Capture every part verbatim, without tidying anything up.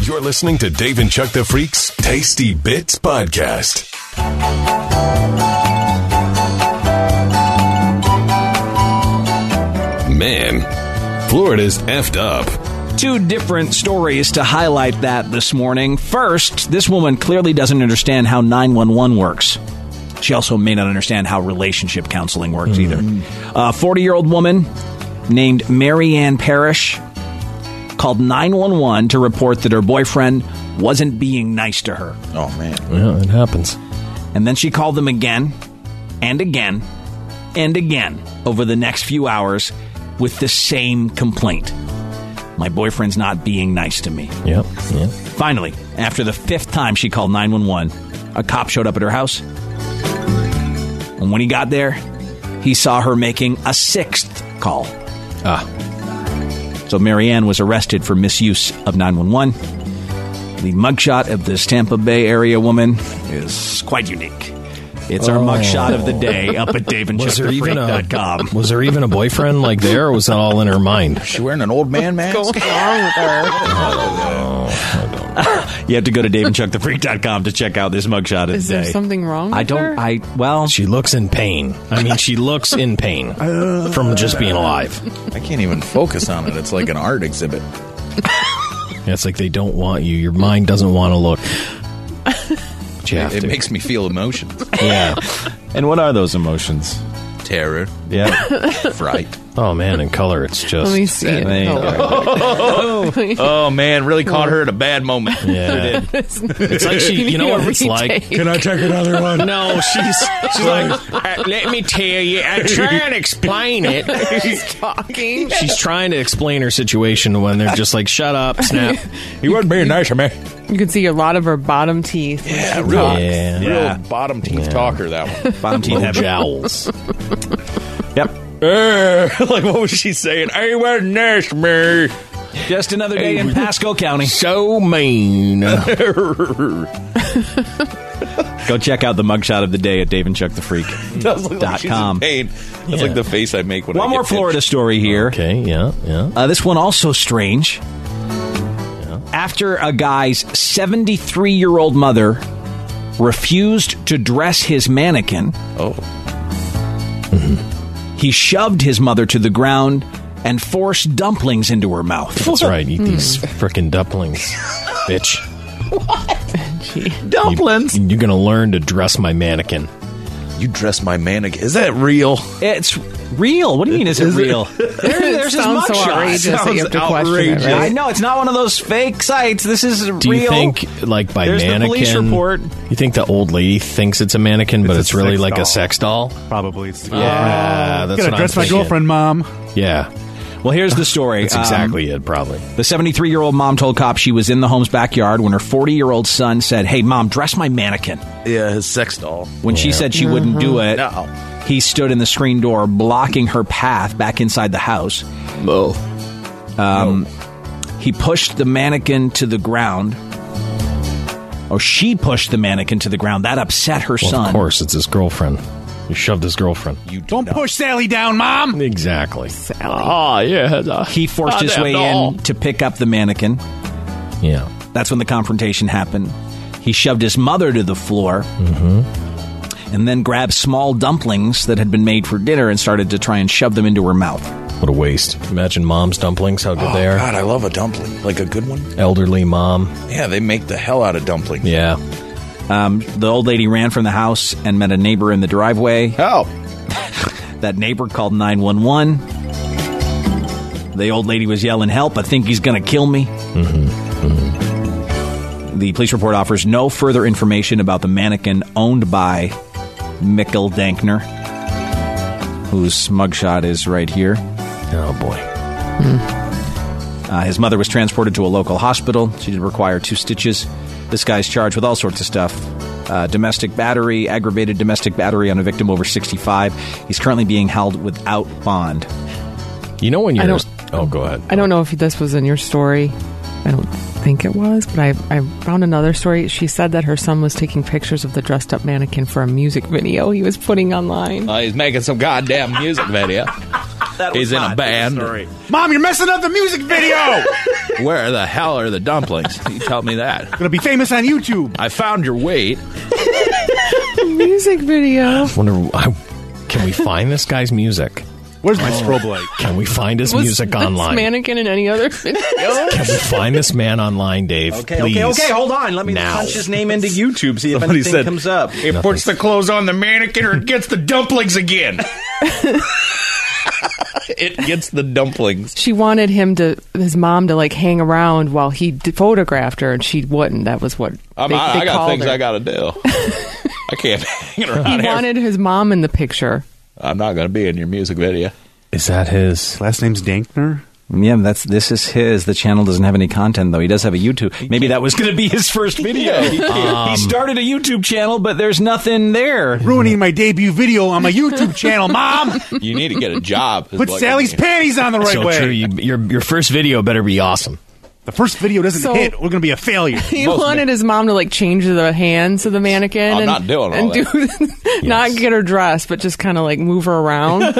You're listening to Dave and Chuck the Freak's Tasty Bits Podcast. Man, Florida's effed up. Two different stories to highlight that this morning. First, this woman clearly doesn't understand how nine one one works. She also may not understand how relationship counseling works mm-hmm. either. A forty-year-old woman named Mary Ann Parrish called nine one one to report that her boyfriend wasn't being nice to her. Oh, man. Yeah, it happens. And then she called them again and again and again over the next few hours with the same complaint. My boyfriend's not being nice to me. Yep, yep. Finally, after the fifth time she called nine one one, a cop showed up at her house. And when he got there, he saw her making a sixth call. Ah. So Mary Ann was arrested for misuse of nine one one. The mugshot of this Tampa Bay area woman is quite unique. It's our oh. mugshot of the day up at dave and chuck the freak dot com. Was there even a boyfriend like there, or was that all in her mind? Is she wearing an old man mask? What's going on with her? You have to go to dave and chuck the freak dot com to check out this mugshot of Is the day. there something wrong with I don't, her? I, well... She looks in pain. I mean, she looks in pain from just being alive. I can't even focus on it. It's like an art exhibit. Yeah, it's like they don't want you. Your mind doesn't want to look. But you have It to. makes me feel emotions. Yeah. And what are those emotions? Terror. Yeah. Fright. Oh, man, in color, it's just... Let me see it. There you Oh, Oh, man, really caught her at a bad moment. Yeah. It's like she, you know what it's like? Can I take another one? No, she's she's like, uh, let me tell you, I try and explain it. She's talking. She's trying to explain her situation when they're just like, shut up, snap. He wasn't being nice to me. You can see a lot of her bottom teeth. when Yeah, she real, talks. Yeah. real Yeah. bottom teeth Yeah. talker, that one. Bottom teeth Little have jowls. Yep. Like, what was she saying? He wasn't nice to me. Just another day in Pasco County. So mean. Go check out the mugshot of the day at dave and chuck the freak Does look like dot she's com. in pain. That's Yeah. like the face I make when I One get more Florida pinched. story here. Okay, yeah, yeah. Uh, this one also strange. After a guy's seventy-three-year-old mother refused to dress his mannequin, Oh. he shoved his mother to the ground and forced dumplings into her mouth. That's right. Eat these frickin' dumplings, bitch. Dumplings. You, you're going to learn to dress my mannequin. You dress my mannequin. Is that real? It's real. What do you mean, is it real? There, there's his Sounds so mugshot. outrageous that you have to Sounds question it, outrageous. right? I know, it's not one of those fake sites. This is real. Do you think, like, by There's the mannequin, police report. you think the old lady thinks it's a mannequin, but It's it's, a really sex like doll. a sex doll? Probably. It's Yeah, that's Gotta what dress I'm my thinking. girlfriend, Mom. Yeah, Well, here's the story. that's Um, exactly it, probably. The seventy-three-year-old mom told cops she was in the home's backyard when her forty-year-old son said, "Hey, Mom, dress my mannequin." Yeah, his sex doll. When she said she wouldn't do it, No. he stood in the screen door, blocking her path back inside the house. No. Um, He pushed the mannequin to the ground. Or she pushed the mannequin to the ground. That upset her Well, son. of course, it's his girlfriend. He shoved his girlfriend. You do Don't not. push Sally down, Mom. Exactly. Ah, yeah. He forced his way in to pick up the mannequin. Yeah. That's when the confrontation happened. He shoved his mother to the floor mm-hmm. and then grabbed small dumplings that had been made for dinner and started to try and shove them into her mouth. What a waste. Imagine mom's dumplings, how good Oh, they are. God, I love a dumpling. Like a good one. Elderly mom. Yeah, they make the hell out of dumplings. Yeah. Um, the old lady ran from the house and met a neighbor in the driveway. Help. That neighbor called nine one one. The old lady was yelling, "Help, I think he's going to kill me." Mm-hmm. Mm-hmm. The police report offers no further information about the mannequin owned by Mikkel Dankner, whose mugshot is right here. Oh, boy. Uh, his mother was transported to a local hospital. She did require two stitches. This guy's charged with all sorts of stuff. Uh, domestic battery, aggravated domestic battery on a victim over sixty-five. He's currently being held without bond. You know when I you're... don't- Oh, go ahead. I don't know if this was in your story. I don't think it was, but I, I found another story. She said that her son was taking pictures of the dressed up mannequin for a music video he was putting online. Uh, he's making some goddamn music video. That was He's in not a band. story. Mom, you're messing up the music video. Where the hell are the dumplings? You tell me that. Gonna be famous on YouTube. I found your weight. Music video. Wonder, I, can we find this guy's music? Where's my strobe light? Can we find his Was music this online? mannequin in any other video? Can we find this man online, Dave? Okay, Please. okay, okay. Hold on. Let me Now. punch his name into YouTube. See if Somebody anything said- comes up. It puts the clothes on the mannequin or it gets the dumplings again. It gets the dumplings. She wanted him to, his mom to like hang around while he d- photographed her, and she wouldn't. That was what I'm, they, I, they I got called things her. I got to do. I can't hang around He here. wanted his mom in the picture. I'm not going to be in your music video. Is that his? Last name's Dankner. Yeah, that's this is his. The channel doesn't have any content, though. He does have a YouTube. Maybe that was going to be his first video. he, he started a YouTube channel, but there's nothing there. Ruining my debut video on my YouTube channel, Mom. You need to get a job. is Put what Sally's you need. panties on the right so way. true. You, your your first video better be awesome. The first video doesn't So- hit. We're gonna be a failure. He Most wanted his mom to like change the hands of the mannequin. I'm and, not doing all and that. do not get her dressed, but just kind of like move her around.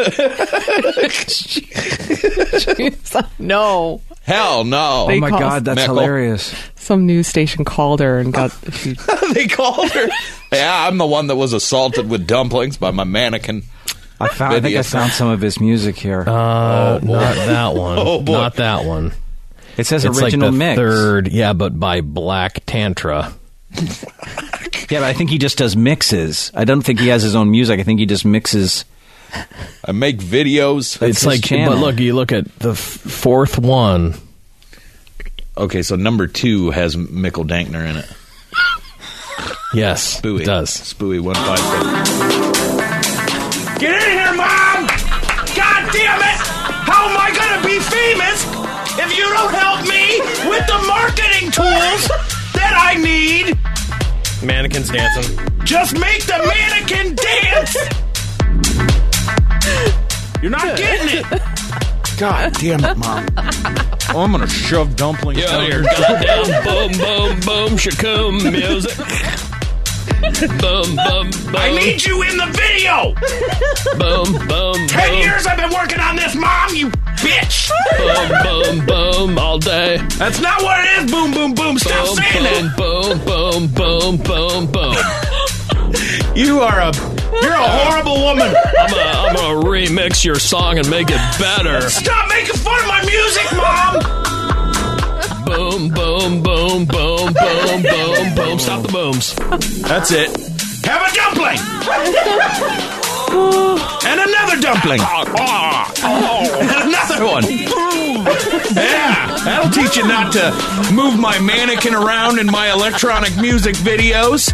She's like, no. Hell no. They Oh my call- God, that's Mickle. hilarious. Some news station called her and got. She, They called her. Yeah, I'm the one that was assaulted with dumplings by my mannequin. I found. I think Video. I found some of his music here. Uh, not that one. Oh, boy. Not that one. it says It's original like the mix. third. Yeah, but by Black Tantra. Yeah, but I think he just does mixes. I don't think he has his own music. I think he just mixes. I make videos. That's It's his like, channel. but look, you look at the f- fourth one. Okay, so number two has Mickle Dankner in it. Yes, Spooey. it does. Spooey one five seven. Get in here, Mom! God damn it! How am I gonna be famous if you don't help me with the marketing tools that I need? Mannequins dancing. Just make the mannequin dance! You're not getting it! God damn it, Mom. Oh, I'm going to shove dumplings Yo, down your your goddamn boom, boom, boom, shakum music. Boom, boom, boom. I need you in the video! boom, boom, Ten boom. years I've been working on this, Mom, you bitch! Boom, boom, boom, all day. That's not what it is, boom, boom, boom. Stop Boom, saying that! boom, boom, boom, boom, boom, boom. You are a, you're a horrible woman! I'm gonna, I'm gonna remix your song and make it better. Stop making fun of my music, Mom! Boom, boom, boom, boom, boom, boom, boom. Stop the booms. That's it. Have a dumpling! And another dumpling! And another one! Yeah, that'll teach you not to move my mannequin around in my electronic music videos.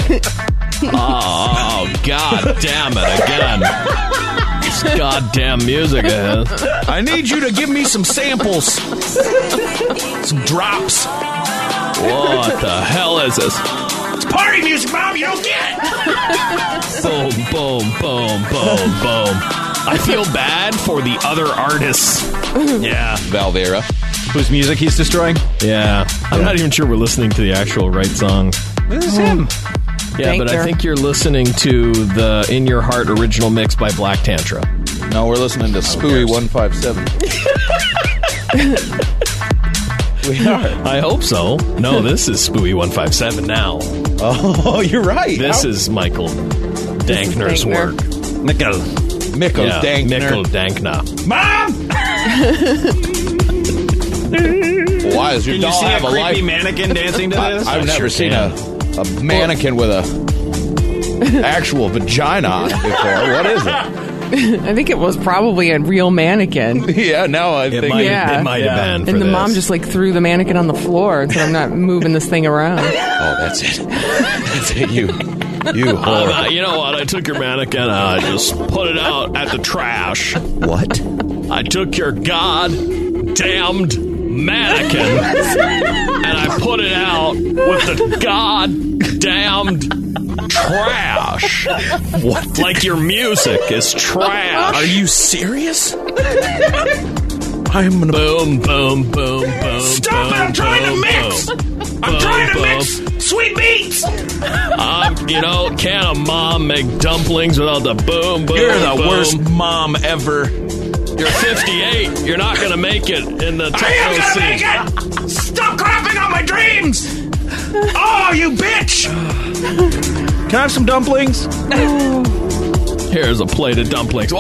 Oh, god damn it again. This goddamn music again. I need you to give me some samples. Some drops. What the hell is this? It's party music, Mom, you don't get it! Boom, boom, boom, boom, boom. I feel bad for the other artists. Yeah. Valvera. Whose music he's destroying? Yeah. I'm not even sure we're listening to the actual right song. This is him. Yeah, but I Dankner. think you're listening to the In Your Heart original mix by Black Tantra. No, we're listening to Spooey one five seven. We are. I hope so. No, this is Spooey one five seven now. Oh, you're right. This is Michael Dankner's Dankner. work. Nickel. Mickle Yeah, Dankner. Michael Dankner. Mom! Why does your Can you doll see a have a creepy life? mannequin dancing to I, this? I've I never sure seen can. a, a mannequin with a actual vagina on it before. What is it? I think it was probably a real mannequin. Yeah, now I It think. might, Yeah. it might have been for And the this. mom just like threw the mannequin on the floor and said, I'm not moving this thing around. Oh, that's it. That's it. You, you Um, horrible. uh, you know what? I took your mannequin. uh, I just put it out at the trash. What? I took your goddamned mannequin and I put it out with the goddamned trash. What? Like your music is trash. Are you serious? I'm gonna boom, boom, boom, boom. Stop boom, it! I'm trying boom, to mix! boom. I'm Boom, trying to boom. mix sweet beats! Um, you know, can a mom make dumplings without the boom, boom? You're the boom? worst mom ever. You're fifty-eight. You're not going to make it in the techno scene. it! Stop crapping on my dreams! Oh, you bitch! Can I have some dumplings? Here's a plate of dumplings.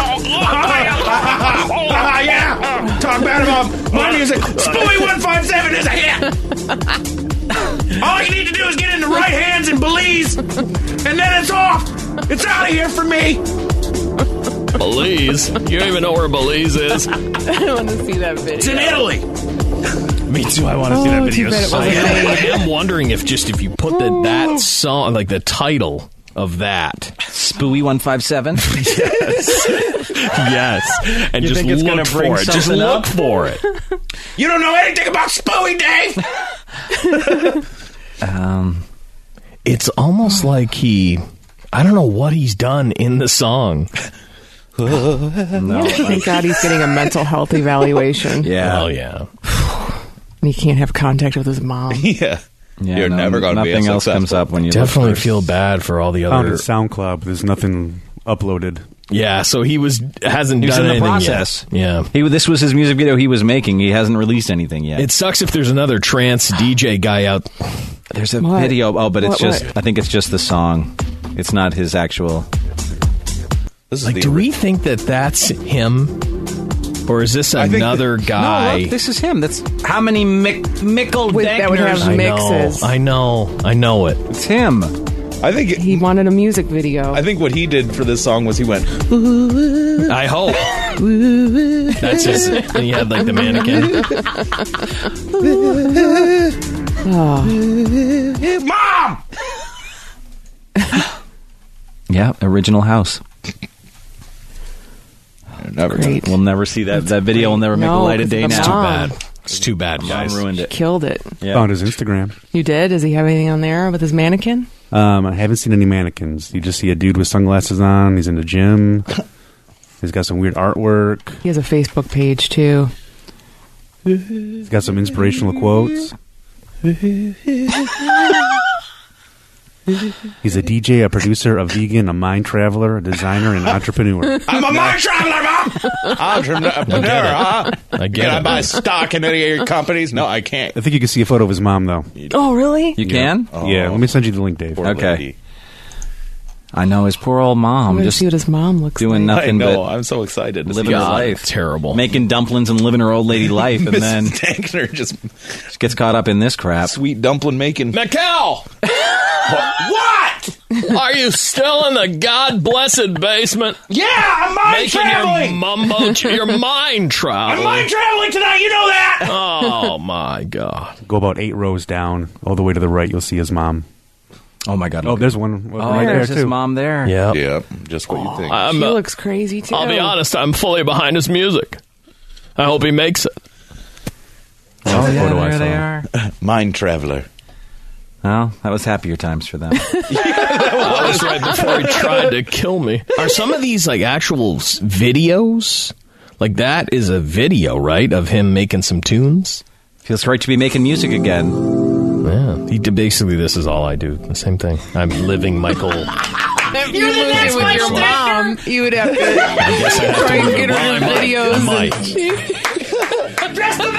yeah! Talk bad about my music. Spooey one five seven is a hit! All you need to do is get in the right hands in Belize, and then it's off! It's out of here for me! Belize? You don't even know where Belize is. I want to see that video. It's in Italy! Me too. I want to see that Oh, video. too bad it so wasn't bad. I am wondering if just if you put the, that song, like the title of that, Spooey one five seven. yes, and You just think it's look gonna bring for it. Just something look up? for it. You don't know anything about Spooey, Dave! Um, It's almost like he, I don't know what he's done in the song. no. Thank God he's getting a mental health evaluation. Yeah. Oh yeah. And he can't have contact with his mom. Yeah. Yeah, You're no, never going to be a Nothing else successful. comes up when you Definitely look for- feel bad for all the Found other. his SoundCloud. There's nothing uploaded. Yeah, so he was hasn't He was done in the anything process. yet. Yeah. He, this was his music video he was making. He hasn't released anything yet. It sucks if there's another trance D J guy out. There's a What? video. Oh, but it's What, just. what? I think it's just the song. It's not his actual. This is Like, the do we think that that's him, or is this I think another that- guy? No, look, this is him. That's how many Mick, Mickle With- that would have I mixes. know, I know, I know it. It's him. I think. He wanted a music video. I think what he did for this song was he went. I hope. That's his. And he had like the mannequin. Mom! Yeah, original house. Never. Great. We'll never see that. That video will never make No, a light of it's day the now. mom. Bad. It's too bad, Mom guys. ruined it. Killed it. Yeah. Found his Instagram. You did? Does he have anything on there with his mannequin? Um, I haven't seen any mannequins. You just see a dude with sunglasses on. He's in the gym. He's got some weird artwork. He has a Facebook page too. He's got some inspirational quotes. He's a D J, a producer, a vegan, a mind traveler, a designer, and an entrepreneur. I'm a mind traveler, Mom! Entrepreneur, huh? I get Can I it. buy stock in any of your companies? No, I can't. I think you can see a photo of his mom, though. Oh, really? You can? Yeah, let me send you the link, Dave. Poor Okay. lady. I know his poor old I'm mom going to just see what his mom looks doing like. I nothing know. but I'm so excited to see living her God, life. terrible. Making dumplings and living her old lady life, and then Missus Dankner just just gets caught up in this crap. sweet dumpling making. Mikkel, What? are you still in the God blessed basement? Yeah, I'm mind Making your traveling! mumbo, your mind I'm travel. mind traveling tonight, you know that! Oh my God! Go about eight rows down, all the way to the right. You'll see his mom. Oh my god! Oh, there's one oh, right there there's too. his mom there. Yeah, Yeah, just what you think. I'm, She uh, looks crazy too. I'll be honest. I'm fully behind his music. I hope he makes it. Oh the yeah, photo I there they saw. are. Mind traveler. Well, that was happier times for them. That was right before he tried to kill me. Are some of these like actual s- videos? Like that is a video, right, of him making some tunes? Feels right to be making music again. Yeah. He did, basically, this is all I do. The same thing. I'm living Michael. If you moved in with your mom, you would have to try and get her Well, I the might. videos. I might. Dress the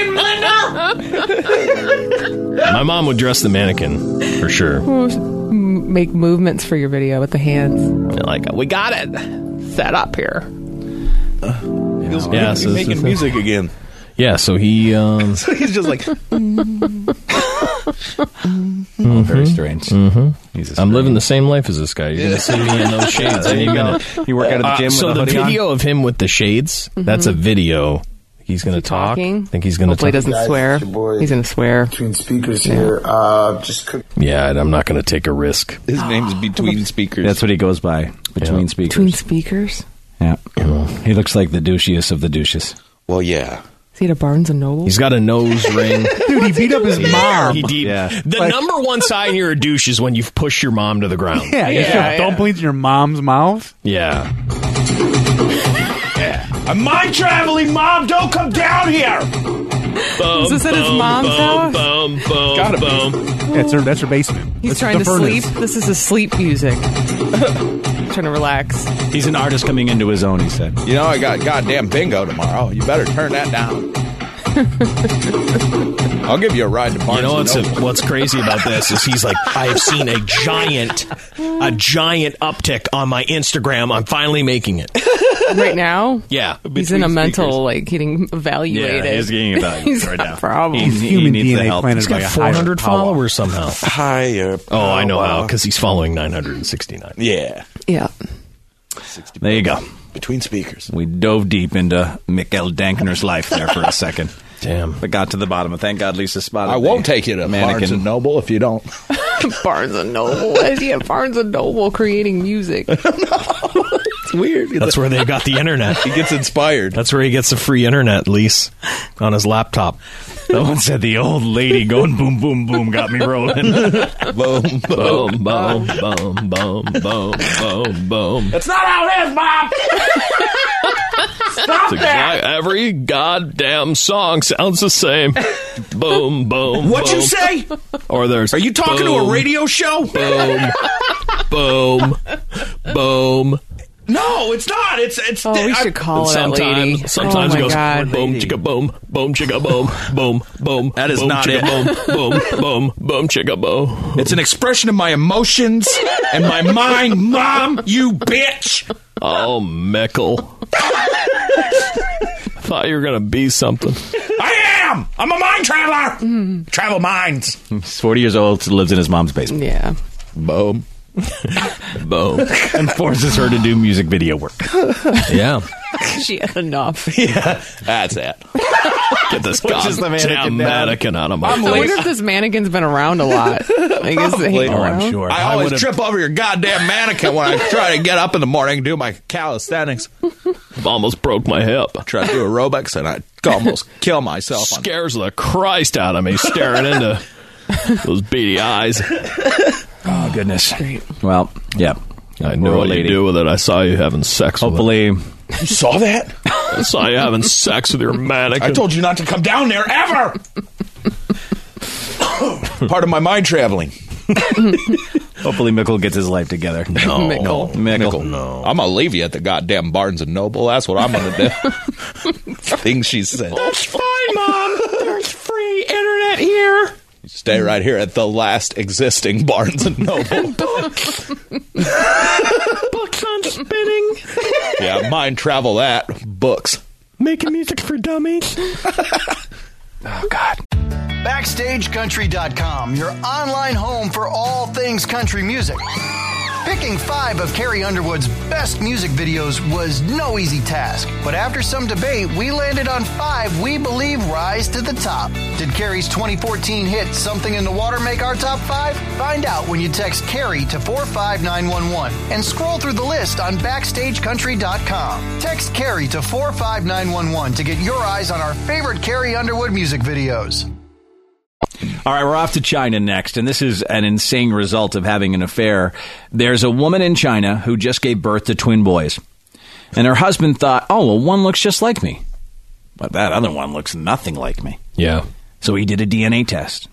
mannequin, Melinda! My mom would dress the mannequin for sure. and make movements for your video with the hands. Like, we got it set up here. He's Yeah, so this making is- music again. Yeah, so he. Um, So he's just like, Oh, very strange. Mm-hmm. He's a I'm living the strange- same life as this guy. You're gonna see me in those shades any minute. You work out at the Uh, gym so with a the hoodie on? video of him with the shades. That's a video. He's gonna he talk. talking? I think he's gonna Hopefully he talk. doesn't Guys, swear. it's your boy. He's going to swear. Between speakers here, uh, just cook. Yeah, I'm not gonna take a risk. his name's Between Speakers. That's what he goes by. Between Yeah. speakers. Between speakers? Yeah. He looks like the douchiest of the douches. Well, yeah. Is he at a Barnes and Noble? He's got a nose ring. Dude, he beat up his mom. He deep. Yeah. The Like- number one sign you're a douche is when you've pushed your mom to the ground. Yeah, you Yeah, shove yeah. dumplings in your mom's mouth. Yeah. I'm mind traveling, Mom! Don't come down here! boom. Is this at his mom's boom, house? Boom, boom, Gotta be. boom. Yeah, it's her, that's her basement. He's That's trying the to furnace. sleep. This is his sleep music. Trying to relax. He's an artist coming into his own, he said. You know, I got goddamn bingo tomorrow. You better turn that down. I'll give you a ride to Barnes You know and what's Noble. what's crazy about this is he's like, I have seen a giant, a giant uptick on my Instagram. I'm finally making it. Right now? Yeah, He's in a mental, like, getting evaluated. Yeah, he's getting evaluated He's right got now. problems. He, he Human needs D N the A help. planted he's by got a four hundred higher power. followers somehow. Higher. Oh, I know how power. because he's following nine hundred sixty-nine. Yeah. Yeah. There you go. Between speakers. We dove deep into Mikkel Dankner's life there for a second. Damn. But got to the bottom. Thank God Lisa spotted I won't the take you to mannequin. Barnes and Noble if you don't. Barnes and Noble. Why is he at Barnes and Noble creating music? It's weird. That's where they got the internet. He gets inspired. That's where he gets the free internet lease on his laptop. Someone said the old lady going boom, boom, boom got me rolling. Boom, boom. Boom, boom, boom, boom, boom, boom, boom. That's not how it is, Bob. Stop that. Exact- every goddamn song sounds the same. Boom, boom. What'd boom. you say? Or there's. Are you talking boom, to a radio show? Boom, boom, boom. No, it's not. It's it's. Oh, we I- should call And that lady. sometimes, sometimes oh it my goes God. boom, chicka boom, boom, chicka boom, boom, boom. That is boom, not chicka it. Boom, boom, boom, boom, chicka boom. It's an expression of my emotions and my mind. Mom, you bitch. Oh, Mikkel. Thought you were gonna be something. I am. I'm a mind traveler. Travel minds. He's forty years old, still lives in his mom's basement, Yeah. Boom. Boom. and forces her to do music video work. Yeah. She had enough. Yeah, that's it. Get this Which is the mannequin goddamn down. mannequin out of my I wonder if this mannequin's been around a lot. Like, is it hanging Oh, I'm around? sure. I I always would've- trip over your goddamn mannequin when I try to get up in the morning and do my calisthenics. almost broke my hip. Try to do aerobics and I almost kill myself. On Scares the Christ out of me staring into those beady eyes. Oh, goodness. Well, yeah. I know Poor what lady. you do with it. I saw you having sex with Hopefully, You saw that? it. I saw you having sex with your mannequin. I told you not to come down there ever. Part of my mind traveling. hopefully Mikkel gets his life together. No. Mikkel. Mikkel. No. I'm gonna leave you at the goddamn Barnes and Noble. That's what I'm gonna do. Things she said. It's fine, Mom. There's free internet here. Stay right here at the last existing Barnes and Noble. Books on spinning. Yeah, mind travel that. Books. Making music for dummies. Oh, God. Backstage Country dot com, your online home for all things country music. Picking five of Carrie Underwood's best music videos was no easy task, but after some debate, we landed on five we believe rise to the top. Did Carrie's twenty fourteen hit Something in the Water make our top five? Find out when you text Carrie to four five nine one one and scroll through the list on Backstage Country dot com. Text Carrie to four five nine one one to get your eyes on our favorite Carrie Underwood music videos. All right, we're off to China next, and this is an insane result of having an affair. There's a woman in China who just gave birth to twin boys, and her husband thought, oh, well, one looks just like me, but that other one looks nothing like me. Yeah. So he did a D N A test.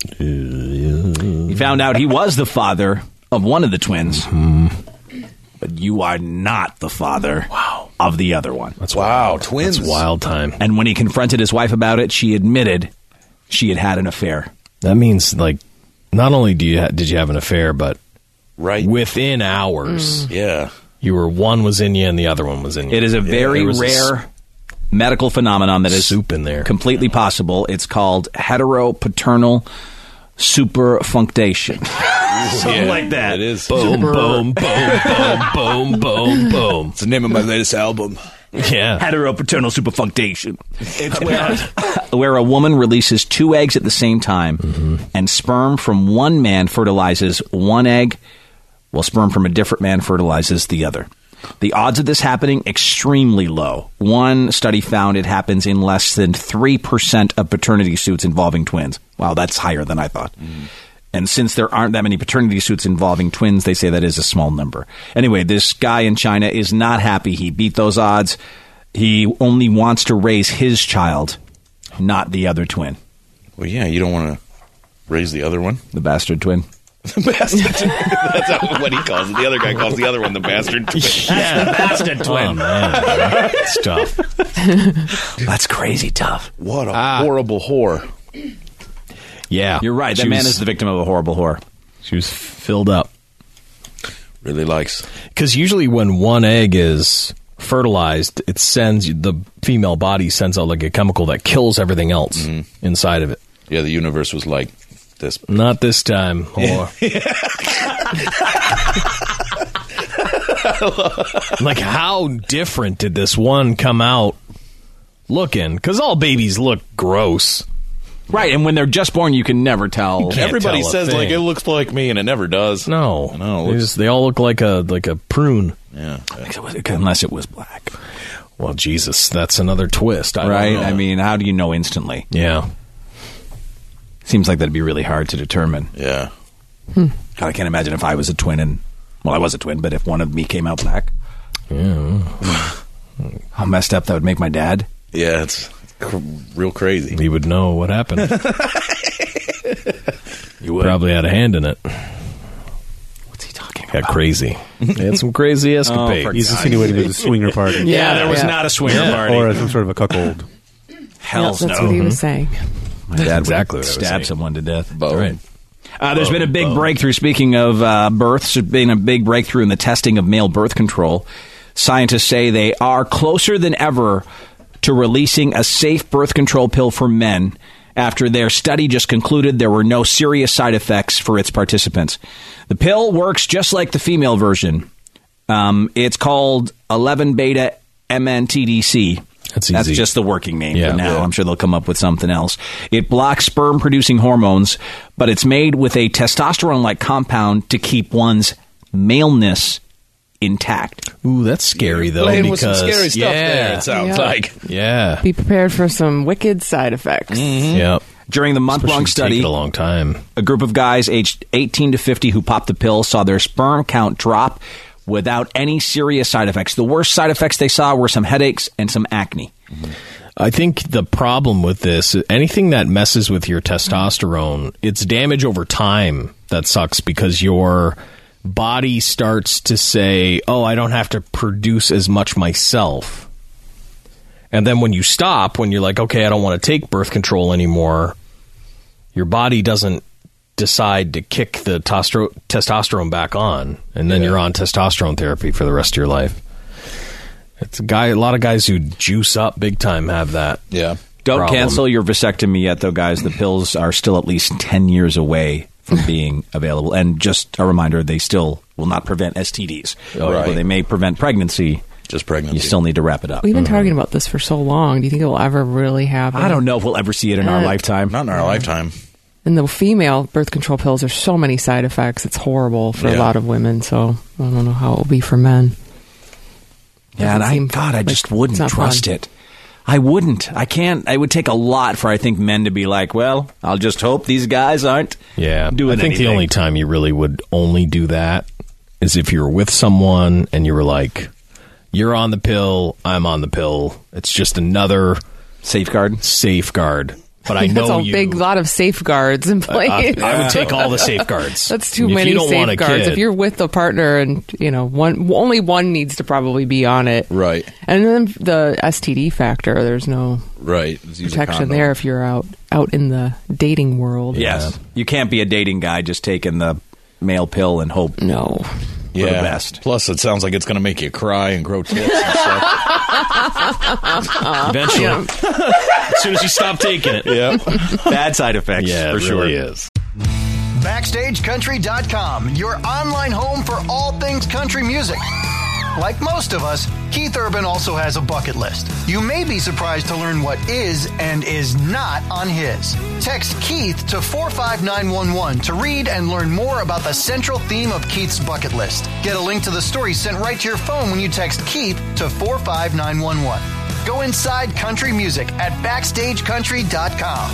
He found out he was the father of one of the twins, but you are not the father of the other one. That's Wow, wild. twins. That's wild time. And when he confronted his wife about it, she admitted she had had an affair. That means, like, not only do you ha- did you have an affair, but Right. within hours, Yeah. you were one was in you and the other one was in you. It is a very there was a rare s- medical phenomenon that is soup in there. completely possible. It's called heteropaternal superfunctation. Something like that. It is. Boom, boom, boom, boom, boom, boom, boom. It's the name of my latest album. Yeah. Heteropaternal superfunctation. It's where, where a woman releases two eggs at the same time, Mm-hmm. and sperm from one man fertilizes one egg, while sperm from a different man fertilizes the other. The odds of this happening, extremely low. One study found it happens in less than three percent of paternity suits involving twins. Wow, that's higher than I thought. Mm. And since there aren't that many paternity suits involving twins, they say that is a small number. Anyway, this guy in China is not happy. He beat those odds. He only wants to raise his child not the other twin. Well, yeah, you don't want to raise the other one. The bastard twin. The bastard twin. That's not what he calls it. The other guy calls the other one the bastard twin. Yeah, the bastard twin. Oh, man. It's tough. That's crazy tough. What a Ah. horrible whore. Yeah. You're right. That She man was- is the victim of a horrible whore. She was filled up. Really likes. Because usually when one egg is fertilized, it sends, the female body sends out like a chemical that kills everything else inside of it. Yeah, the universe was like this. Not this time. Whore. Like, how different did this one come out looking? Because all babies look gross. Right, and when they're just born, you can never tell. Can't Everybody tell a says, like, thing. it looks like me, and it never does. No, No, it they, looks- just- they all look like a like a prune. Yeah. Unless it was black. Well, Jesus, that's another twist. I don't Right? know. I mean, how do you know instantly? yeah. Seems like that'd be really hard to determine. Yeah. God, I can't imagine if I was a twin and, well, I was a twin, but if one of me came out black, Yeah. how messed up that would make my dad. Yeah, it's cr- real crazy. He would know what happened. You would. Probably had a hand in it. What's he talking Got about? crazy. He had some crazy escapades. for He's God's insinuating it was a swinger party. Yeah, there was Yeah. not a swinger Yeah. party. Or some sort of a cuckold. Hell's Yep, that's no. what he was saying. My dad exactly would what I was stab saying. someone to death. Bo. Right. Uh, there's Bo, been a big bo. breakthrough. Speaking of uh, births, there's been a big breakthrough in the testing of male birth control. Scientists say they are closer than ever to releasing a safe birth control pill for men after their study just concluded there were no serious side effects for its participants. The pill works just like the female version. Um, it's called eleven beta M N T D C. That's That's easy. just the working name Yeah. for now. Yeah. I'm sure they'll come up with something else. It blocks sperm-producing hormones, but it's made with a testosterone-like compound to keep one's maleness intact. Ooh, that's scary though. Playing because with some scary stuff yeah, there, it sounds Yeah. like. yeah, Be prepared for some wicked side effects. yeah. During the month-long Especially study, take it a long time. a group of guys aged eighteen to fifty who popped the pill saw their sperm count drop without any serious side effects. The worst side effects they saw were some headaches and some acne. I think the problem with this, anything that messes with your testosterone, it's damage over time that sucks because your body starts to say, oh, I don't have to produce as much myself. And then when you stop, when you're like, okay, I don't want to take birth control anymore, your body doesn't decide to kick the tostro- testosterone back on. And then Yeah. you're on testosterone therapy for the rest of your life. It's a guy. A lot of guys who juice up big time have that. Yeah. Don't problem. cancel your vasectomy yet, though, guys. The pills are still at least ten years away from being available. And just a reminder, they still will not prevent S T Ds. Right. Although they may prevent pregnancy. Just pregnancy. You still need to wrap it up. We've been talking about this for so long. Do you think it will ever really happen? I don't know if we'll ever see it in our Uh, lifetime. Not in our lifetime. In the female birth control pills, there's so many side effects. It's horrible for Yeah. a lot of women. So I don't know how it will be for men. Yeah, and Doesn't I, seem God, I like just it's wouldn't not trust fun. it. I wouldn't. I can't. It would take a lot for, I think, men to be like, well, I'll just hope these guys aren't Yeah, doing I think anything. the only time you really would only do that is if you're with someone and you were like, you're on the pill, I'm on the pill. It's just another Safeguard. safeguard. But I know That's a you. big lot of safeguards in place. I, I would take all the safeguards. That's too If many you don't want a safeguards. kid- If you're with a partner and, you know, one only one needs to probably be on it. Right. And then the S T D factor, there's no Right. Let's use a protection condom. there if you're out out in the dating world. Yes. You can't be a dating guy just taking the male pill and hope No. for Yeah. the best. Plus, it sounds like it's going to make you cry and grow tits and stuff. Eventually. As soon as you stop taking it. Yep. Bad side effects, Yeah, for it sure. really is. Backstage Country dot com, your online home for all things country music. Like most of us, Keith Urban also has a bucket list. You may be surprised to learn what is and is not on his. Text Keith to four five nine one one to read and learn more about the central theme of Keith's bucket list. Get a link to the story sent right to your phone when you text Keith to four five nine one one. Go inside country music at Backstage Country dot com.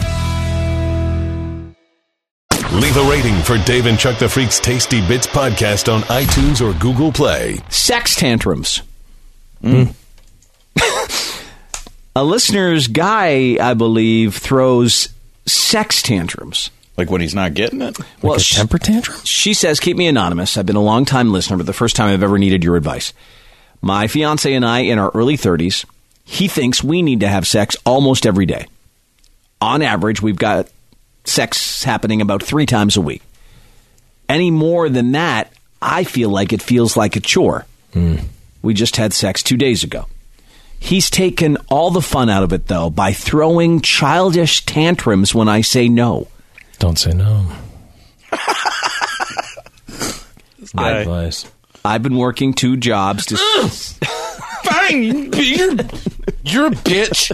Leave a rating for Dave and Chuck the Freak's Tasty Bits podcast on iTunes or Google Play. Sex tantrums. A listener's guy, I believe, throws sex tantrums. Like when he's not getting it? Like Well, a sh- temper tantrum? She says, keep me anonymous. I've been a long-time listener, but the first time I've ever needed your advice. My fiance and I, in our early thirties, he thinks we need to have sex almost every day. On average, we've got sex happening about three times a week. Any more than that, I feel like it feels like a chore. Mm. We just had sex two days ago. He's taken all the fun out of it, though, by throwing childish tantrums when I say no. Don't say no. I- advice. I've been working two jobs to... Fine, you're, you're a bitch.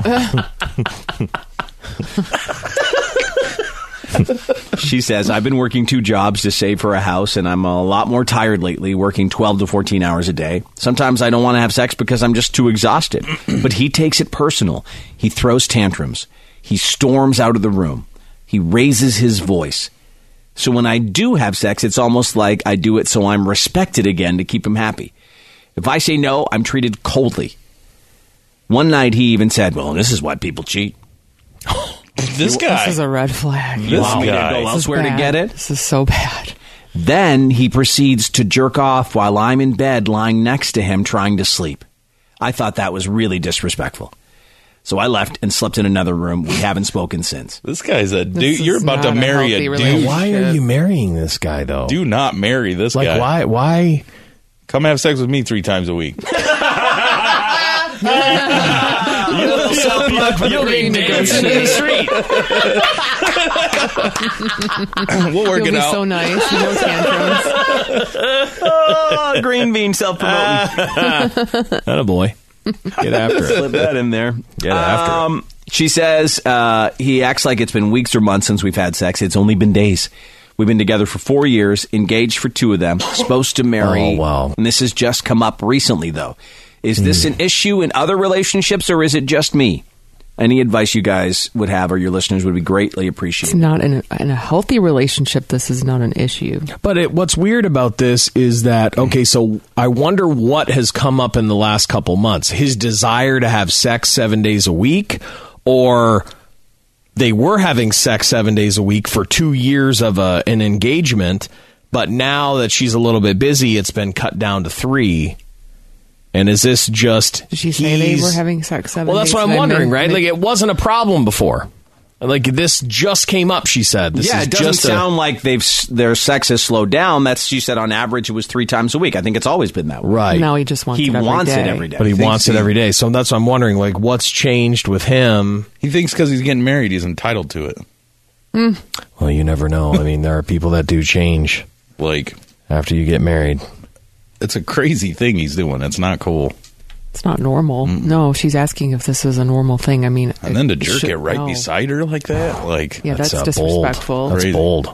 She says, I've been working two jobs to save for a house, and I'm a lot more tired lately, working twelve to fourteen hours a day. Sometimes I don't want to have sex because I'm just too exhausted. But he takes it personal. He throws tantrums. He storms out of the room. He raises his voice. So when I do have sex, it's almost like I do it so I'm respected again to keep him happy. If I say no, I'm treated coldly. One night he even said, well, this is why people cheat. This guy. This is a red flag. This Want me to guy. go This is elsewhere to bad. get it? This is so bad. Then he proceeds to jerk off while I'm in bed lying next to him trying to sleep. I thought that was really disrespectful. So I left and slept in another room. We haven't spoken since. This guy's a dude. This You're is about to not a marry a healthy dude. relationship. Why are you marrying this guy, though? Do not marry this like, guy. why? Why? Come have sex with me three times a week. You'll be dancing in the street. We'll work You'll it be out. so nice. No tantrums. Oh, green bean self-promoting. Attaboy. Get after it. Slip that in there. Get after it. Um, she says uh, he acts like it's been weeks or months since we've had sex. It's only been days. We've been together for four years, engaged for two of them, supposed to marry. Oh, wow. And this has just come up recently, though. Is this Mm. an issue in other relationships, or is it just me? Any advice you guys would have, or your listeners, would be greatly It's appreciated. not in a, in a healthy relationship. This is not an issue. But it, what's weird about this is that, okay, so I wonder what has come up in the last couple months. His desire to have sex seven days a week, or they were having sex seven days a week for two years of a, an engagement, but now that she's a little bit busy, it's been cut down to three. And is this just... Did she say they he's- were having sex seven Well, that's days? what I'm They wondering, may- right? may- Like, it wasn't a problem before. Like, this just came up, she said. This yeah, is it doesn't just a- sound like they've s- their sex has slowed down. That's she said on average it was three times a week. I think it's always been that way. Right. Now he just wants He it every wants day. it every day. But he Thinks wants it he- every day. So that's what I'm wondering, like, what's changed with him? He thinks because he's getting married, he's entitled to it. Well, you never know. I mean, there are people that do change Like, after you get married. it's a crazy thing he's doing. It's not cool. It's not normal. No, she's asking if this is a normal thing. I mean, And then to it jerk should- it right no. beside her like that, like Yeah, that's, uh, disrespectful. Bold. That's Crazy. bold.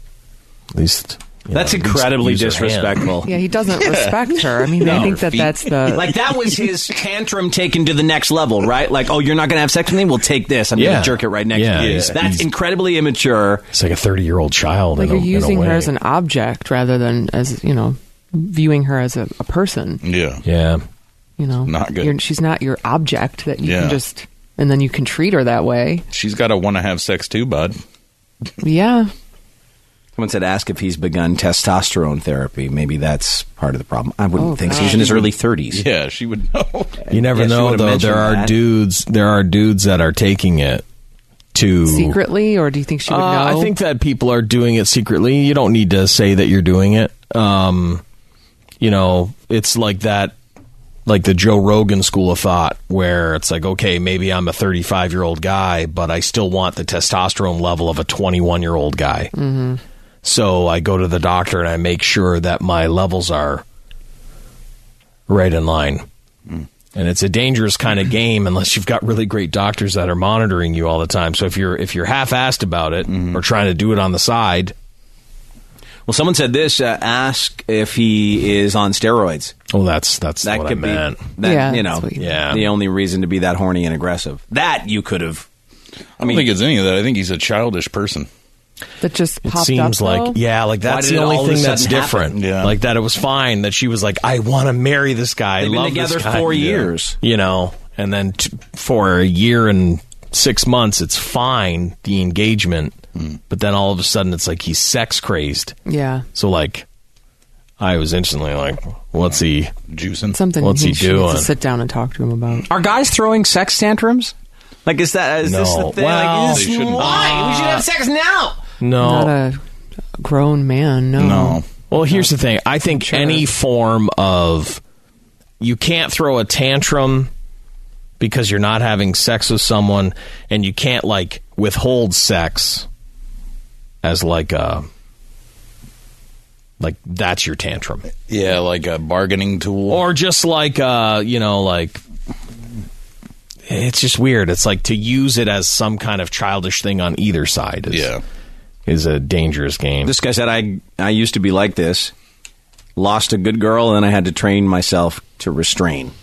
At least you That's know, at least incredibly use her hand. disrespectful. Yeah, he doesn't respect her. I mean, No, I think her that feet. that's the Like that was his tantrum taken to the next level, right? Like, oh, you're not going to have sex with me? We'll take this. I'm going Yeah. to jerk it right next Yeah, to you. he's- That's he's- incredibly immature. It's like a thirty-year-old child. like in a, you're using in a her way. as an object rather than as you know, viewing her as a, a person. yeah. Yeah. You know, Not good. You're, she's not your object that you Yeah. can just and then you can treat her that way. She's got to want to have sex too, bud. Yeah, Someone said ask if he's begun testosterone therapy. Maybe that's part of the problem. I wouldn't Oh, think so. God. He's in his early thirties. Yeah, she would know. You never Yes, you know, would've though. mentioned There are that. dudes. There are dudes that are taking it to secretly, or do you think she would know? Uh, I think that people are doing it secretly. You don't need to say that you're doing it. Um, you know, it's like that, like the Joe Rogan school of thought, where it's like, okay, maybe I'm a thirty-five-year-old guy, but I still want the testosterone level of a twenty-one-year-old guy. Mm-hmm. So I go to the doctor and I make sure that my levels are right in line. Mm. And it's a dangerous kind of game unless you've got really great doctors that are monitoring you all the time. So if you're if you're half-assed about it Mm-hmm. or trying to do it on the side, Well, someone said this. Uh, ask if he is on steroids. oh, that's that's That what could I meant. be. That, Yeah, you that's know, what you- Yeah. the only reason to be that horny and aggressive. That you could have. I don't think it's any of that. I think he's a childish person. that just It popped seems up. like though? yeah, like that's did the it only all of a thing that's sudden different. happen? Yeah. Like that it was fine that she was like, I want to marry this guy. They've I been love together this guy. four Yeah. years. You know, And then t- for a year and six months, it's fine, the engagement. Mm. But then all of a sudden, it's like he's sex crazed. Yeah. So, like, I was instantly like, what's he juicing? Something what's he, he doing? needs to sit down and talk to him about. Are guys throwing sex tantrums? Like, is that is no. this the thing? Well, like, is this why? We should have sex now. No. Not a grown man, no. No. Well, here's the thing. I think Sure. any form of... You can't throw a tantrum because you're not having sex with someone, and you can't, like, withhold sex as, like, a... Like, that's your tantrum. Yeah, like a bargaining tool. Or just like, uh, you know, like... It's just weird. It's like to use it as some kind of childish thing on either side is, yeah. is a dangerous game. This guy said, I, I used to be like this. Lost a good girl, and then I had to train myself to restrain.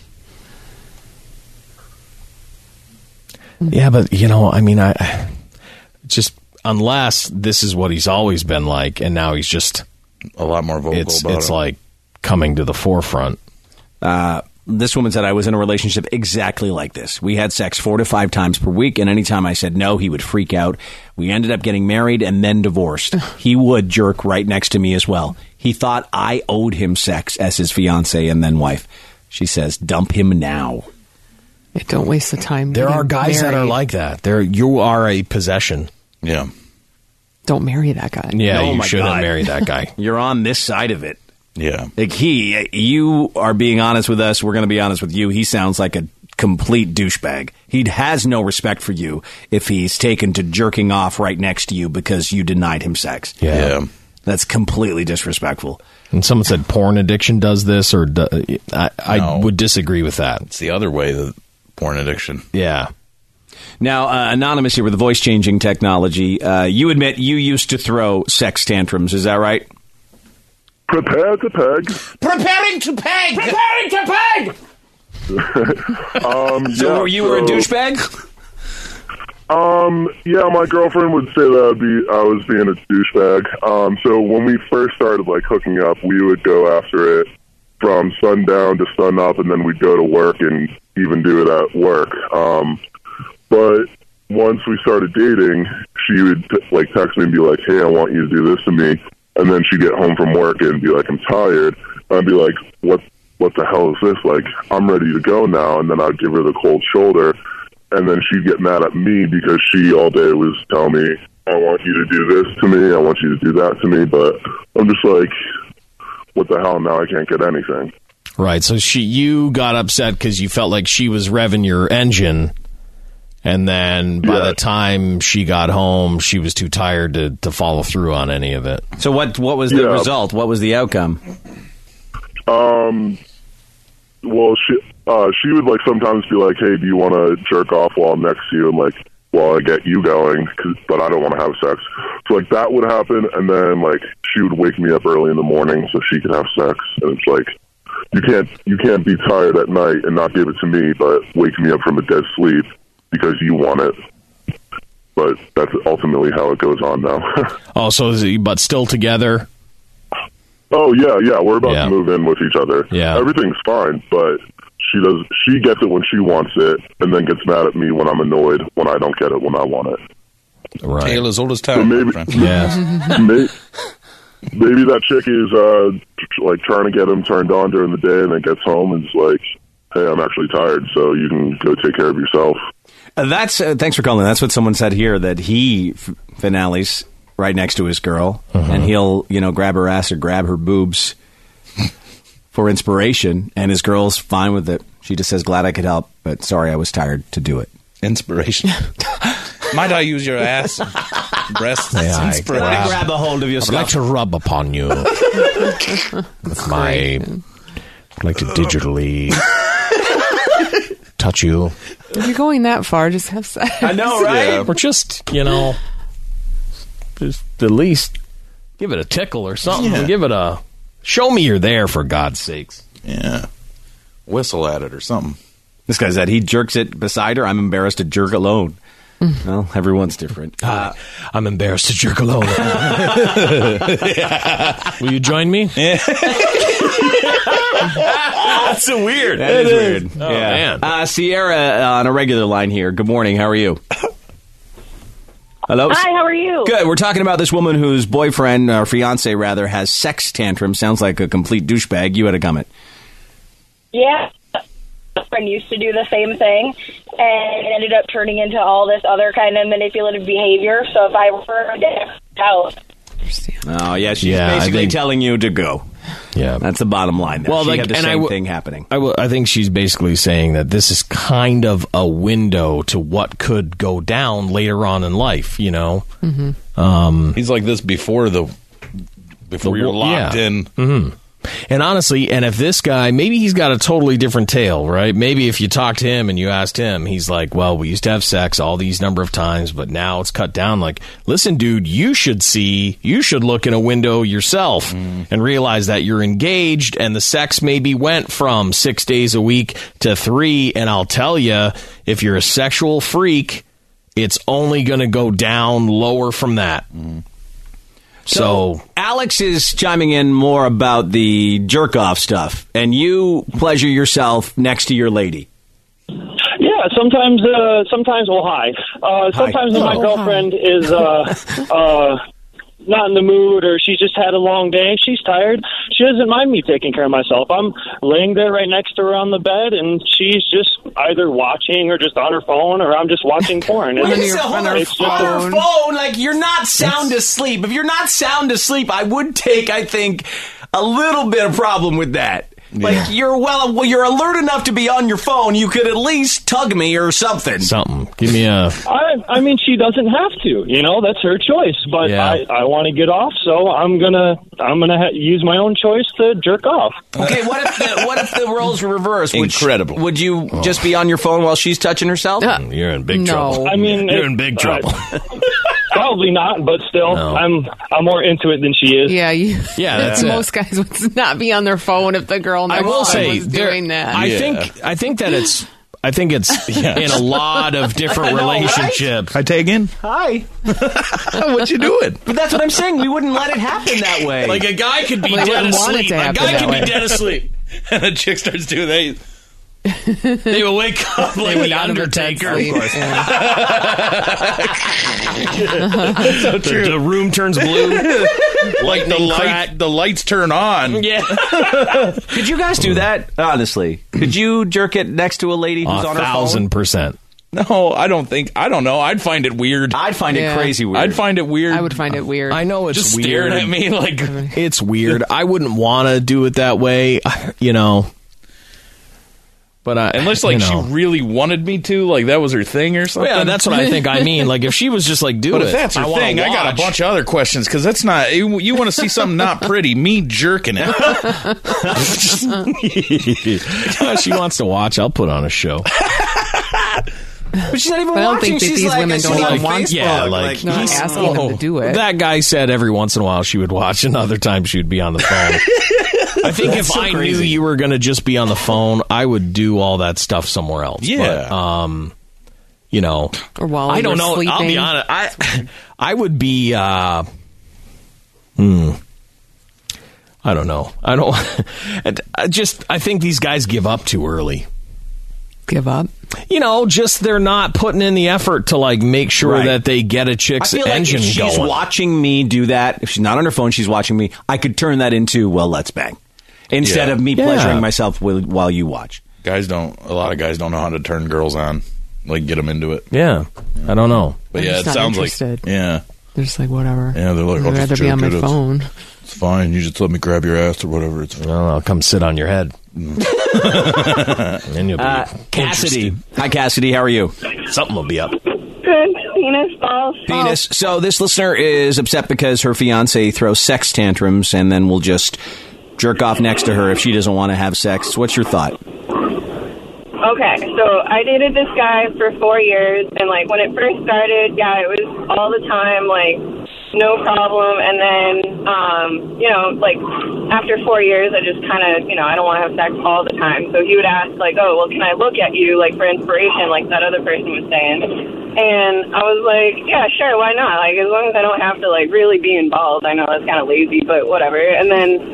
Yeah, but, you know, I mean, I just, unless this is what he's always been like, and now he's just... A lot more vocal it's, about It's it. like coming to the forefront. Uh, this woman said, I was in a relationship exactly like this. We had sex four to five times per week, and anytime I said no, he would freak out. We ended up getting married and then divorced. He would jerk right next to me as well. He thought I owed him sex as his fiance and then wife. She says, dump him now. Yeah, don't waste the time. There getting are guys married. that are like that. There, you are a possession. Yeah. Don't marry that guy. Yeah, Oh you my shouldn't God. marry that guy. You're on this side of it. Yeah. Like he, you are being honest with us. We're going to be honest with you. He sounds like a complete douchebag. He has no respect for you if he's taken to jerking off right next to you because you denied him sex. Yeah. Yeah. That's completely disrespectful. And someone said porn addiction does this, or do, I, I No. would disagree with that. It's the other way, the porn addiction. Yeah. Now, uh, Anonymous here with the voice-changing technology. Uh, you admit you used to throw sex tantrums. Is that right? Prepare to peg. Preparing to peg! Preparing to peg! Um, So yeah, you were a so- douchebag? Um, yeah, my girlfriend would say that I'd be, I was being a douchebag. Um, so when we first started, like, hooking up, we would go after it from sundown to sun up, and then we'd go to work and even do it at work. Um, but once we started dating, she would, t- like, text me and be like, hey, I want you to do this to me. And then she'd get home from work and be like, I'm tired. And I'd be like, what, what the hell is this? Like, I'm ready to go now. And then I'd give her the cold shoulder. And then she'd get mad at me because she all day was telling me, I want you to do this to me, I want you to do that to me, but I'm just like, what the hell, now I can't get anything. Right. So she, you got upset because you felt like she was revving your engine, and then by Yeah. the time she got home, she was too tired to, to follow through on any of it. So what, what was the Yeah. result? What was the outcome? Um, well, she, uh, she would, like, sometimes be like, hey, do you want to jerk off while I'm next to you? And, like, while I get you going, 'cause, but I don't want to have sex. So, like, that would happen, and then, like, she would wake me up early in the morning so she could have sex. And it's like, you can't, you can't be tired at night and not give it to me, but wake me up from a dead sleep because you want it. But that's ultimately how it goes on now. Oh, so is it, but still together? Oh yeah, yeah. We're about Yeah. to move in with each other. Yeah. Everything's fine, but she does. She gets it when she wants it, and then gets mad at me when I'm annoyed when I don't get it when I want it. Right. Tale as old as So time. maybe, my friend. Yeah. maybe, maybe that chick is uh, tr- like trying to get him turned on during the day, and then gets home and is like, "Hey, I'm actually tired, so you can go take care of yourself." Uh, that's uh, thanks for calling. That's what someone said here, that he f- finales right next to his girl, and he'll, you know, grab her ass or grab her boobs for inspiration, and his girl's fine with it. She just says, glad I could help, but sorry, I was tired to do it. Inspiration. Might I use your ass? Breasts. May I Inspiration. grab- Grab a hold of your I would like stuff. to rub upon you with my. I'd like to digitally touch you. If you're going that far, just have sex. I know, right? Or just, you know, just at least give it a tickle or something. Yeah. Give it a. Show me you're there, for God's sakes. Yeah. Whistle at it or something. This guy said he jerks it beside her. I'm embarrassed to jerk alone. Well, everyone's different. Uh, I'm embarrassed to jerk alone. Will you join me? That's so weird. That It is, is. weird. Oh, yeah. man. Uh, Sierra uh, on a regular line here. Good morning. How are you? Hello? Hi, how are you? Good. We're talking about this woman whose boyfriend, or fiance rather, has sex tantrums. Sounds like a complete douchebag. You had a comment. Yeah. My friend used to do the same thing, and it ended up turning into all this other kind of manipulative behavior. So if I were out, Oh, yeah. She's Yeah, I basically think- telling you to go. Yeah. That's the bottom line there. Well, she like, had the and same I w- thing happening. I, w- I think she's basically saying that this is kind of a window to what could go down later on in life, you know? Mm-hmm. Um, He's like this before the before The you're wo- locked yeah. in. Mm-hmm. And honestly, and if this guy, maybe he's got a totally different tale, right? Maybe if you talk to him and you asked him, he's like, well, we used to have sex all these number of times, but now it's cut down. Like, listen, dude, you should see, you should look in a window yourself Mm. and realize that you're engaged and the sex maybe went from six days a week to three. And I'll tell you, if you're a sexual freak, it's only going to go down lower from that. Mm. So, Alex is chiming in more about the jerk off stuff, and you pleasure yourself next to your lady. Yeah, sometimes, uh, sometimes, well, hi. Uh, sometimes when my Oh, girlfriend is, uh, uh, not in the mood or she's just had a long day, she's tired, she doesn't mind me taking care of myself. I'm laying there right next to her on the bed, and she's just either watching or just on her phone, or I'm just watching porn. Well, It's- it's a whole- it's just on a- her phone, like you're not sound asleep. If you're not sound asleep, I would take, I think, a little bit of problem with that. Like you're well, well, you're alert enough to be on your phone. You could at least tug me or something. Something. Give me a. I, I mean, she doesn't have to. You know, that's her choice. But Yeah. I, I want to get off, so I'm gonna, I'm gonna ha- use my own choice to jerk off. Okay, what if the, what if the roles were reversed? Would sh- Incredible. Would you just be on your phone while she's touching herself? You're in big no. trouble. I mean, you're it- in big uh, trouble. Probably not, but still, No. I'm, I'm more into it than she is. Yeah, you, Yeah, that's it. most guys would not be on their phone if the girl I next will to them say was there- doing that. I Yeah. think I think that it's I think it's in a lot of different I know, right? relationships. I take in. Hi. What you doing? But that's what I'm saying. We wouldn't let it happen that way. Like a guy could be Well, they dead wouldn't want it asleep. to A happen guy that could way. be dead asleep. And the chick starts doing that. They will wake up like would the out of a dead Undertaker. sleep. So The, the room turns blue. Like the light, the lights turn on. Yeah. Could you guys do that? Honestly, could you jerk it next to a lady who's A on her thousand phone? percent. No, I don't think. I don't know. I'd find it weird. I'd find Yeah. it crazy weird. I'd find it weird. I would find it weird. I know it's just weird. staring at me like. It's weird. I wouldn't want to do it that way, you know. But I, Unless like you know. she really wanted me to, like that was her thing or something. Yeah, that's what I think. I mean, like if she was just like, do But it. if that's her I wanna thing, I got a watch. bunch of other questions because that's not. You, you want to see something not pretty? Me jerking it. Uh, she wants to watch. I'll put on a show. But she's not even I don't watching. think that She's these like, women she's don't on even want Facebook. Yeah, like, not he's- asking them to do it. That guy said every once in a while she would watch, and other times she would be on the phone. I think if so I knew crazy. you were going to just be on the phone, I would do all that stuff somewhere else. Yeah. But, um, you know, Or while I don't you're know. I'll be sleeping. honest. I, I would be. Uh, hmm. I don't know. I don't. I just. I think these guys give up too early. Give up. You know, just they're not putting in the effort to like make sure Right. that they get a I chick's feel like engine if she's going. watching me do that, if she's not on her phone, she's watching me, I could turn that into, well, let's bang. Instead Yeah. of me Yeah. pleasuring myself with, while you watch. Guys don't. A lot of guys don't know how to turn girls on, like get them into it. Yeah, I don't know. But They're yeah, just it not sounds interested. like yeah, They're just like, whatever. yeah. They're like, I'd I'll rather just be on jerk my it. It's- phone. It's fine. You just let me grab your ass or whatever. It's fine. Well, I'll come sit on your head. and you'll be Uh, Cassidy. interested. Hi, Cassidy. How are you? Something will be up. Good. Penis balls. Penis. So this listener is upset because her fiance throws sex tantrums and then will just jerk off next to her if she doesn't want to have sex. What's your thought? Okay, so I dated this guy for four years, and like when it first started, yeah, it was all the time, like no problem. And then, um, you know, like after four years, I just kind of, you know, I don't want to have sex all the time. So he would ask, like, oh, well, can I look at you, like for inspiration, like that other person was saying. And I was like, yeah, sure, why not? Like as long as I don't have to like really be involved. I know that's kind of lazy, but whatever. And then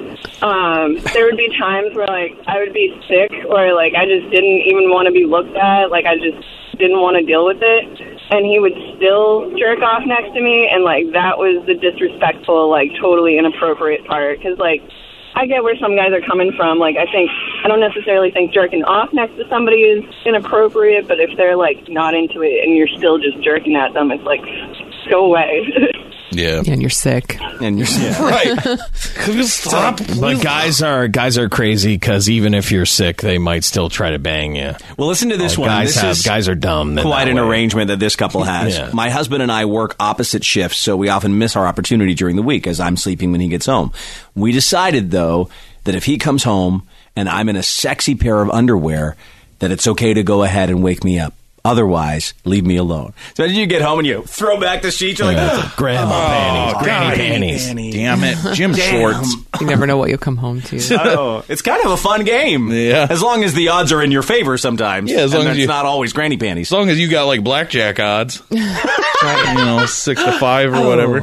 um, there would be times where, like, I would be sick or, like, I just didn't even want to be looked at. Like, I just didn't want to deal with it. And he would still jerk off next to me. And, like, that was the disrespectful, like, totally inappropriate part. Because, like, I get where some guys are coming from. Like, I think, I don't necessarily think jerking off next to somebody is inappropriate. But if they're, like, not into it and you're still just jerking at them, it's like, go away. Yeah. And you're sick. And you're sick. Right. Stop. But guys are guys are crazy because even if you're sick, they might still try to bang you. Well, listen to this Oh, one. Guys this have is guys are dumb. They're quite that an way. arrangement that this couple has. Yeah. My husband and I work opposite shifts, so we often miss our opportunity during the week as I'm sleeping when he gets home. We decided, though, that if he comes home and I'm in a sexy pair of underwear, that it's okay to go ahead and wake me up. Otherwise, leave me alone. So did you get home and you throw back the sheets? You're Yeah, like, it's grandma panties, granny panties. Damn it. Gym Damn. shorts. You never know what you'll come home to. Oh, it's kind of a fun game. Yeah. As long as the odds are in your favor sometimes. Yeah, as long and as it's you- not always granny panties. As long as you got like blackjack odds. Right. You know, six to five or whatever.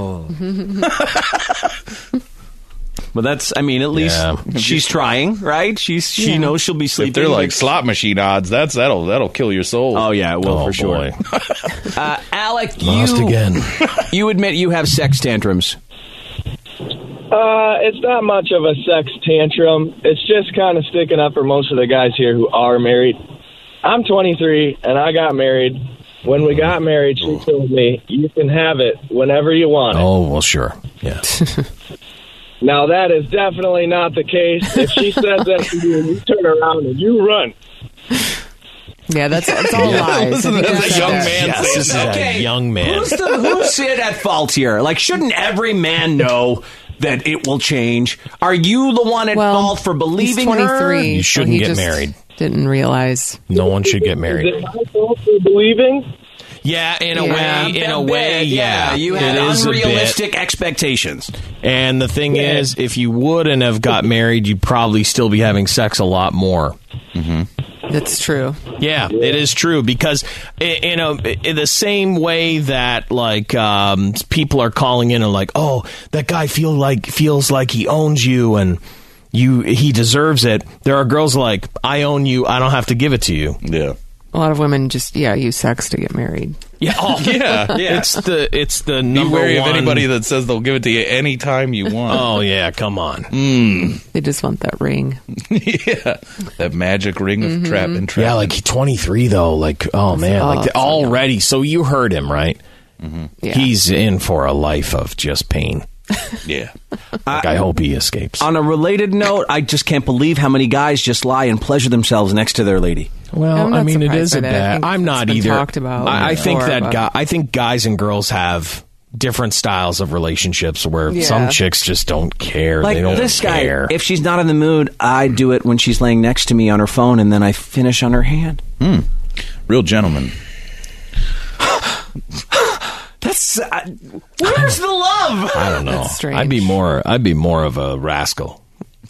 But that's, I mean, at least Yeah. she's trying, right? She's She Yeah. knows she'll be sleeping. If they're like slot machine odds, that's that'll that'll kill your soul. Oh, yeah, it will Oh, for sure. boy. Uh, Alec, Lost you, again. you admit you have sex tantrums. Uh, it's not much of a sex tantrum. It's just kind of sticking up for most of the guys here who are married. I'm twenty-three, and I got married. When we got married, she told me, you can have it whenever you want it. Oh, well, sure. Yeah. Now, that is definitely not the case. If she says that to you, you turn around and you run. Yeah, that's it's all lies. I think That's I a said young that. man Yes, saying this is that. a young man. Who's, the, who's it at fault here? Like, shouldn't every man know that it will change? Are you the one at Well, fault for believing he's her? twenty-three. You so shouldn't he get just married. Didn't realize. No one should get Is married. it my fault for believing? Yeah, in a Yeah, way, in A a way, bit, yeah. You had It is a bit. unrealistic expectations. And the thing is, if you wouldn't have got married, you'd probably still be having sex a lot more. That's true. Yeah, it is true because i- in a in the same way that like um, people are calling in and like, oh, that guy feel like feels like he owns you and you he deserves it. There are girls like, I own you, I don't have to give it to you. Yeah. A lot of women just yeah use sex to get married. Yeah, oh, Yeah. Yeah. It's the it's the Be number wary one. of anybody that says they'll give it to you anytime you want. Oh yeah, come on. They just want that ring. Yeah. That magic ring of trap and trap. Yeah, like twenty-three though. Like, oh man, oh, like so already. So you heard him, right? Yeah. He's in for a life of just pain. Yeah. Like, I hope he escapes. On a related note, I just can't believe how many guys just lie and pleasure themselves next to their lady. Well, I'm not I mean, it surprised is by a that. I bad. think I'm it's not been either. talked about I, I think before, that but- guy, I think guys and girls have different styles of relationships where Yeah. some chicks just don't care. Like they don't this guy, care. if she's not in the mood, I do it when she's laying next to me on her phone, and then I finish on her hand. Real gentleman. That's uh, where's the love? I don't know. That's strange. I'd be more. I'd be more of a rascal.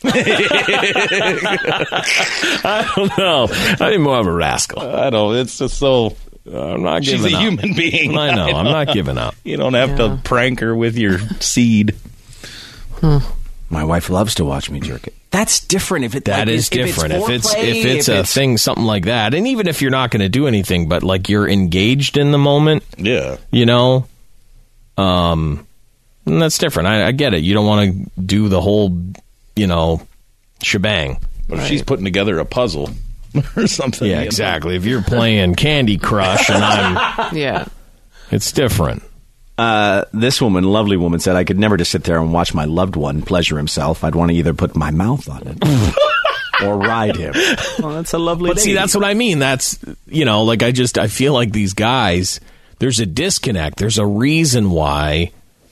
I don't know. I'd be more of a rascal. I don't. It's just so. I'm not She's giving a up. human being. I know. I'm not giving up. You don't have Yeah. to prank her with your seed. My wife loves to watch me jerk it. That's different. If it That like, is if, if different. If it's foreplay, if it's if a thing, something like that, and even if you're not going to do anything, but like you're engaged in the moment, Yeah. you know, um, and that's different. I, I get it. You don't want to do the whole, you know, shebang. But if she's putting together a puzzle or something. Yeah, you know. exactly. If you're playing Candy Crush and I'm, Yeah. it's different. Uh, this woman, lovely woman, said, I could never just sit there and watch my loved one pleasure himself. I'd want to either put my mouth on it or ride him. Well, that's a lovely But see, lady. that's what I mean. That's, you know, like I just, I feel like these guys, there's a disconnect. There's a reason why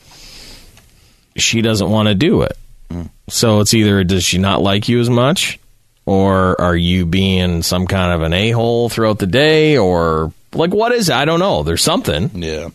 she doesn't want to do it. So it's either does she not like you as much, or are you being some kind of an a-hole throughout the day, or like what is it? I don't know. There's something. Yeah.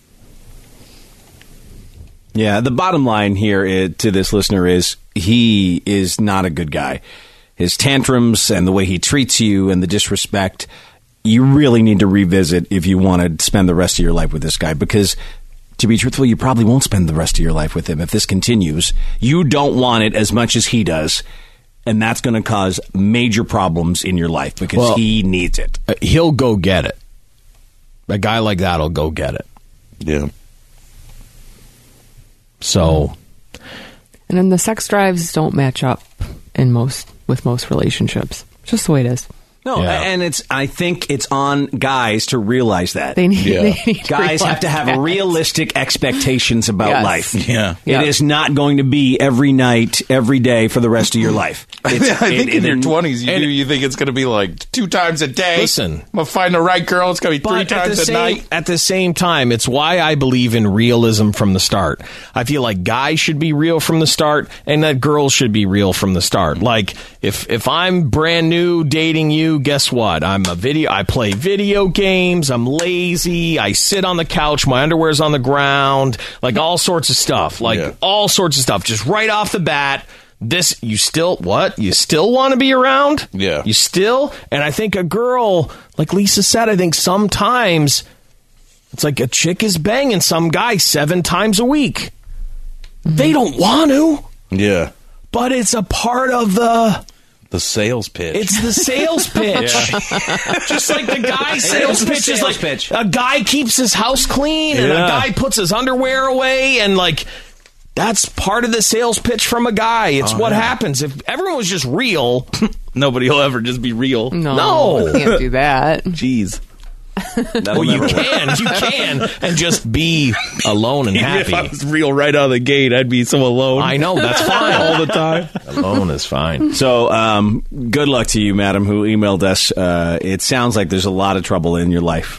Yeah, the bottom line here is, to this listener is he is not a good guy. His tantrums and the way he treats you and the disrespect, you really need to revisit if you want to spend the rest of your life with this guy, because to be truthful, you probably won't spend the rest of your life with him if this continues. You don't want it as much as he does. and that's going to cause major problems in your life because Well, he needs it. Uh, he'll go get it. A guy like that will go get it. Yeah. So, And then the sex drives don't match up in most with most relationships. Just the way it is. No, Yeah. and it's. I think it's on guys to realize that. They need, Yeah. they need to Guys have to have realize that. realistic expectations about Yes. life. Yeah. It Yeah. is not going to be every night, every day for the rest of your life. It's, I think it- in your it- twenties, you and- do. You think it's going to be like two times a day. Listen. I'm gonna find the right girl. It's going to be three but at times the a same night. at the same time, it's why I believe in realism from the start. I feel like guys should be real from the start, and that girls should be real from the start. Like if if I'm brand new dating you, guess what? I'm a video. I play video games. I'm lazy. I sit on the couch. My underwear's on the ground. Like all sorts of stuff. Like Yeah. all sorts of stuff. Just right off the bat. This, you still, what? You still want to be around? Yeah. You still? And I think a girl, like Lisa said, I think sometimes it's like a chick is banging some guy seven times a week. They don't want to, Yeah. but it's a part of the, The sales pitch. it's the sales pitch. Just like the guy sales is the pitch is sales like pitch. a guy keeps his house clean and a Yeah. guy puts his underwear away and like, that's part of the sales pitch from a guy. It's Oh, what yeah. happens. If everyone was just real, Nobody will ever just be real. No, No. you can't do that. Jeez. well, you can, you can, and just be alone and Even if I happy. was real right out of the gate, I'd be so alone. I know, that's fine. all the time. Alone is fine. So, um, good luck to you, madam, who emailed us. Uh, it sounds like there's a lot of trouble in your life.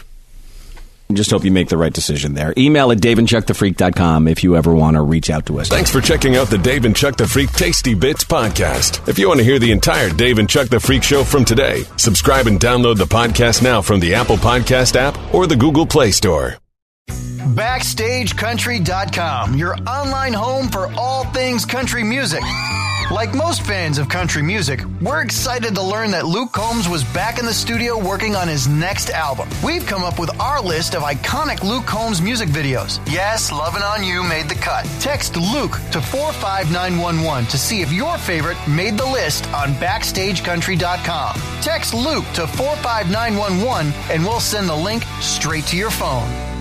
Just hope you make the right decision there. Email at dave and chuck the freak dot com if you ever want to reach out to us. Thanks for checking out the Dave and Chuck the Freak Tasty Bits podcast. If you want to hear the entire Dave and Chuck the Freak show from today, subscribe and download the podcast now from the Apple Podcast app or the Google Play Store. Backstage Country dot com, your online home for all things country music. Like most fans of country music, we're excited to learn that Luke Combs was back in the studio working on his next album. We've come up with our list of iconic Luke Combs music videos. Yes, Lovin' On You made the cut. Text Luke to four five nine one one to see if your favorite made the list on Backstage Country dot com. Text Luke to four five nine one one and we'll send the link straight to your phone.